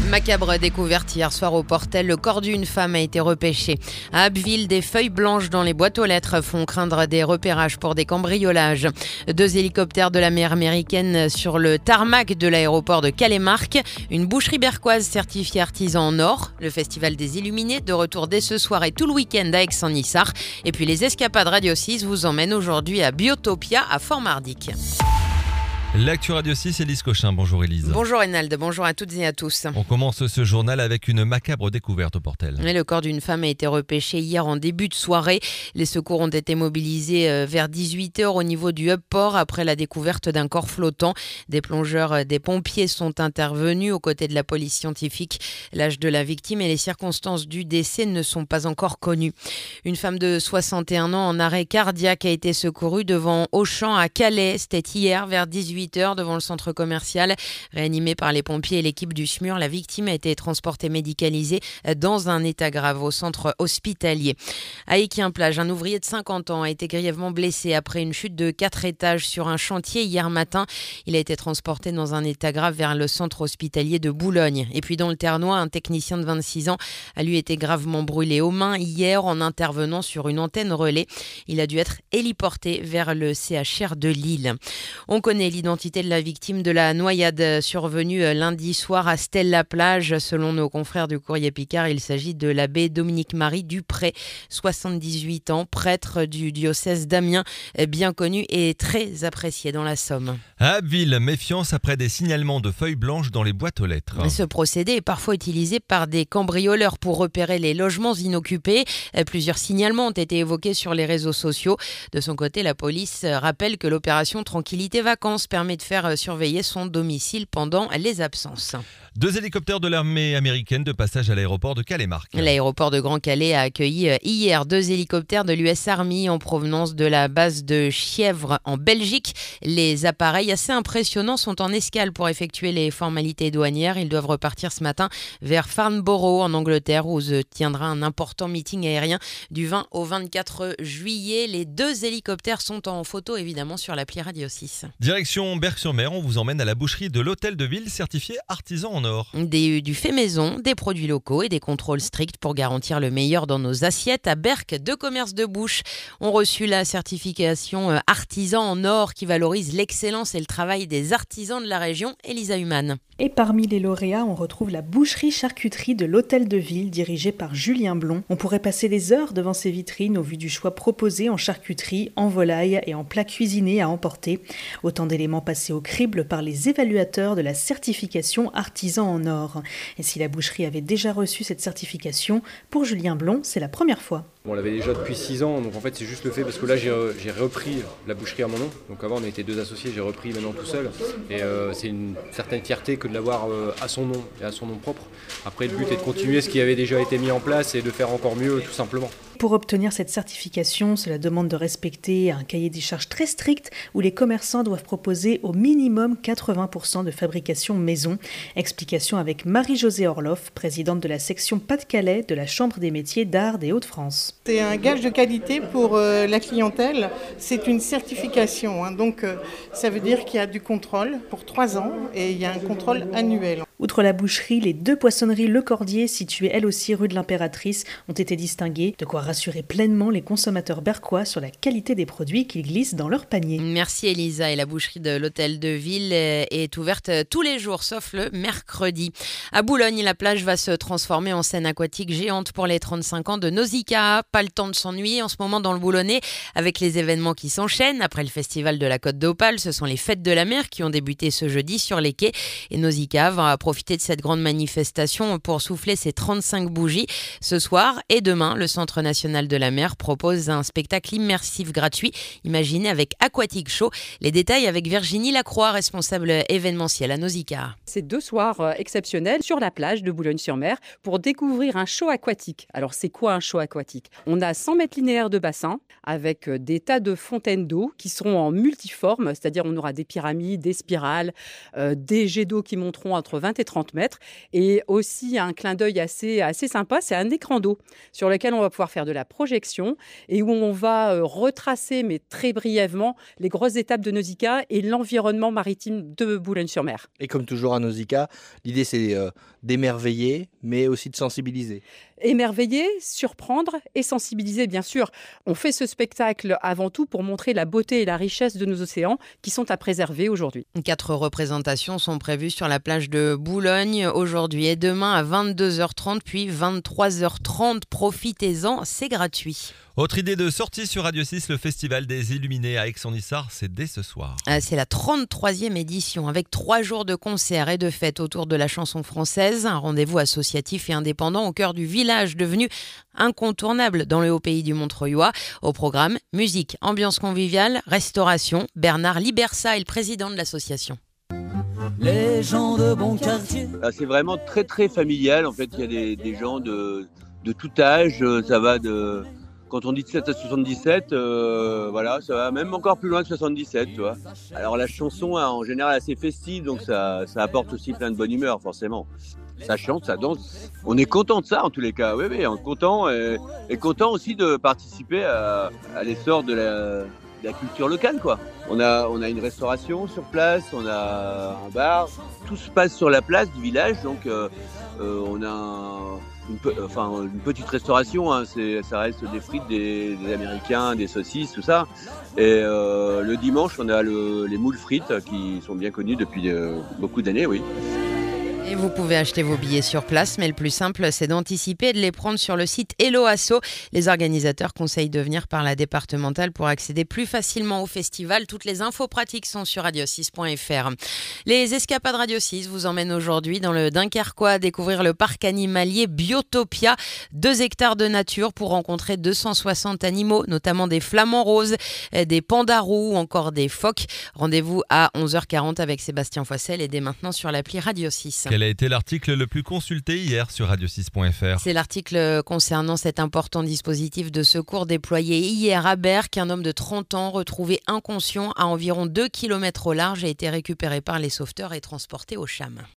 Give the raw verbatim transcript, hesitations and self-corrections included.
Macabre découverte hier soir au Portel, le corps d'une femme a été repêché. À Abbeville, des feuilles blanches dans les boîtes aux lettres font craindre des repérages pour des cambriolages. Deux hélicoptères de la mer américaine sur le tarmac de l'aéroport de Calais-Marques. Une boucherie berquoise certifiée artisan en or. Le festival des Illuminés de retour dès ce soir et tout le week-end à Aix-en-Issard. Et puis les escapades Radio six vous emmènent aujourd'hui à Biotopia à Fort-Mardic. L'actu Radio six, Élise Cochin. Bonjour Élise. Bonjour Enald, bonjour à toutes et à tous. On commence ce journal avec une macabre découverte au Portel. Et le corps d'une femme a été repêché hier en début de soirée. Les secours ont été mobilisés vers dix-huit heures au niveau du hub port après la découverte d'un corps flottant. Des plongeurs, des pompiers sont intervenus aux côtés de la police scientifique. L'âge de la victime et les circonstances du décès ne sont pas encore connues. Une femme de soixante et un ans en arrêt cardiaque a été secourue devant Auchan à Calais. C'était hier vers dix-huit heures devant le centre commercial. Réanimée par les pompiers et l'équipe du S M U R, la victime a été transportée médicalisée dans un état grave au centre hospitalier. À Équien-Plage, un ouvrier de cinquante ans a été grièvement blessé après une chute de quatre étages sur un chantier hier matin. Il a été transporté dans un état grave vers le centre hospitalier de Boulogne. Et puis dans le Ternois, un technicien de vingt-six ans a lui été gravement brûlé aux mains hier en intervenant sur une antenne relais. Il a dû être héliporté vers le C H R de Lille. On connaît l'identité de la victime de la noyade survenue lundi soir à Stella-Plage. Selon nos confrères du Courrier Picard, il s'agit de l'abbé Dominique-Marie Dupré, soixante-dix-huit ans, prêtre du diocèse d'Amiens, bien connu et très apprécié dans la Somme. À Abbeville, méfiance après des signalements de feuilles blanches dans les boîtes aux lettres. Ce procédé est parfois utilisé par des cambrioleurs pour repérer les logements inoccupés. Plusieurs signalements ont été évoqués sur les réseaux sociaux. De son côté, la police rappelle que l'opération Tranquillité Vacances permet de faire surveiller son domicile pendant les absences. Deux hélicoptères de l'armée américaine de passage à l'aéroport de Calais-Marques. L'aéroport de Grand Calais a accueilli hier deux hélicoptères de l'U S Army en provenance de la base de Chièvre en Belgique. Les appareils assez impressionnants sont en escale pour effectuer les formalités douanières. Ils doivent repartir ce matin vers Farnborough en Angleterre où se tiendra un important meeting aérien du vingt au vingt-quatre juillet. Les deux hélicoptères sont en photo évidemment sur l'appli Radio six. Direction Berck-sur-Mer, on vous emmène à la boucherie de l'Hôtel de Ville certifié artisan en or. Des, du fait maison, des produits locaux et des contrôles stricts pour garantir le meilleur dans nos assiettes. À Berck, deux commerces de bouche ont reçu la certification artisan en or qui valorise l'excellence et le travail des artisans de la région. Elisa Humann. Et parmi les lauréats, on retrouve la boucherie-charcuterie de l'Hôtel de Ville, dirigée par Julien Blond. On pourrait passer des heures devant ces vitrines au vu du choix proposé en charcuterie, en volaille et en plats cuisinés à emporter. Autant d'éléments passés au crible par les évaluateurs de la certification artisan en or. Et si la boucherie avait déjà reçu cette certification, pour Julien Blond, c'est la première fois. On l'avait déjà depuis six ans, donc en fait c'est juste le fait parce que là j'ai, j'ai repris la boucherie à mon nom. Donc avant on était deux associés, j'ai repris maintenant tout seul. Et euh, c'est une certaine fierté que de l'avoir euh, à son nom et à son nom propre. Après le but est de continuer ce qui avait déjà été mis en place et de faire encore mieux tout simplement. Pour obtenir cette certification, cela demande de respecter un cahier des charges très strict où les commerçants doivent proposer au minimum quatre-vingts pour cent de fabrication maison. Explication avec Marie-Josée Orloff, présidente de la section Pas-de-Calais de la Chambre des métiers d'art des Hauts-de-France. C'est un gage de qualité pour euh, la clientèle. C'est une certification, hein, donc euh, ça veut dire qu'il y a du contrôle pour trois ans et il y a un contrôle annuel. Outre la boucherie, les deux poissonneries Le Cordier, situées elles aussi rue de l'Impératrice, ont été distinguées. De quoi rassurer pleinement les consommateurs berquois sur la qualité des produits qu'ils glissent dans leur panier. Merci Elisa. Et la boucherie de l'Hôtel de Ville est ouverte tous les jours, sauf le mercredi. À Boulogne, la plage va se transformer en scène aquatique géante pour les trente-cinq ans de Nausicaa. Pas le temps de s'ennuyer en ce moment dans le Boulonnais avec les événements qui s'enchaînent. Après le festival de la Côte d'Opale, ce sont les fêtes de la mer qui ont débuté ce jeudi sur les quais. Et Nausicaa va profiter de cette grande manifestation pour souffler ses trente-cinq bougies. Ce soir et demain, le Centre national de la mer propose un spectacle immersif gratuit, imaginé avec Aquatic Show. Les détails avec Virginie Lacroix, responsable événementielle à Nausicaa. C'est deux soirs exceptionnels sur la plage de Boulogne-sur-Mer pour découvrir un show aquatique. Alors c'est quoi un show aquatique ? On a cent mètres linéaires de bassin avec des tas de fontaines d'eau qui seront en multiforme, c'est-à-dire on aura des pyramides, des spirales, euh, des jets d'eau qui monteront entre vingt vingt et trente mètres. Et aussi un clin d'œil assez, assez sympa, c'est un écran d'eau sur lequel on va pouvoir faire de la projection et où on va euh, retracer, mais très brièvement, les grosses étapes de Nausicaa et l'environnement maritime de Boulogne-sur-Mer. Et comme toujours à Nausicaa, l'idée c'est euh, d'émerveiller, mais aussi de sensibiliser. Émerveiller, surprendre et sensibiliser, bien sûr. On fait ce spectacle avant tout pour montrer la beauté et la richesse de nos océans qui sont à préserver aujourd'hui. Quatre représentations sont prévues sur la plage de Boulogne aujourd'hui et demain à vingt-deux heures trente puis vingt-trois heures trente. Profitez-en, c'est gratuit. Autre idée de sortie sur Radio six, le Festival des Illuminés à Aix-en-Issard, c'est dès ce soir. C'est la trente-troisième édition avec trois jours de concerts et de fêtes autour de la chanson française. Un rendez-vous associatif et indépendant au cœur du village devenu incontournable dans le haut pays du Montreuilois. Au programme, musique, ambiance conviviale, restauration. Bernard Libersa est le président de l'association. Les gens de bon quartier. C'est vraiment très très familial. En fait, il y a des, des gens de, de tout âge. Ça va de... Quand on dit de sept à soixante-dix-sept, euh, voilà, ça va même encore plus loin que soixante-dix-sept, tu vois. Alors la chanson, hein, en général, assez festive, donc ça, ça apporte aussi plein de bonne humeur, forcément. Ça chante, ça danse. On est content de ça, en tous les cas. Oui, oui, on est content et, et content aussi de participer à, à l'essor de la, de la culture locale, quoi. On a, on a une restauration sur place, on a un bar. Tout se passe sur la place du village, donc euh, euh, on a un... Une, enfin, une petite restauration, hein, c'est, ça reste des frites, des, des Américains, des saucisses, tout ça. Et euh, le dimanche, on a le, les moules frites qui sont bien connus depuis euh, beaucoup d'années, oui. Et vous pouvez acheter vos billets sur place, mais le plus simple, c'est d'anticiper et de les prendre sur le site Hello Asso. Les organisateurs conseillent de venir par la départementale pour accéder plus facilement au festival. Toutes les infos pratiques sont sur radio six point f r. Les escapades Radio six vous emmènent aujourd'hui dans le Dunkerquois à découvrir le parc animalier Biotopia. Deux hectares de nature pour rencontrer deux cent soixante animaux, notamment des flamants roses, des pandas roux ou encore des phoques. Rendez-vous à onze heures quarante avec Sébastien Foissel et dès maintenant sur l'appli Radio six. Quel a été l'article le plus consulté hier sur radio six point f r? C'est l'article concernant cet important dispositif de secours déployé hier à Berck. Un homme de trente ans retrouvé inconscient à environ deux kilomètres au large a été récupéré par les sauveteurs et transporté au CHAM.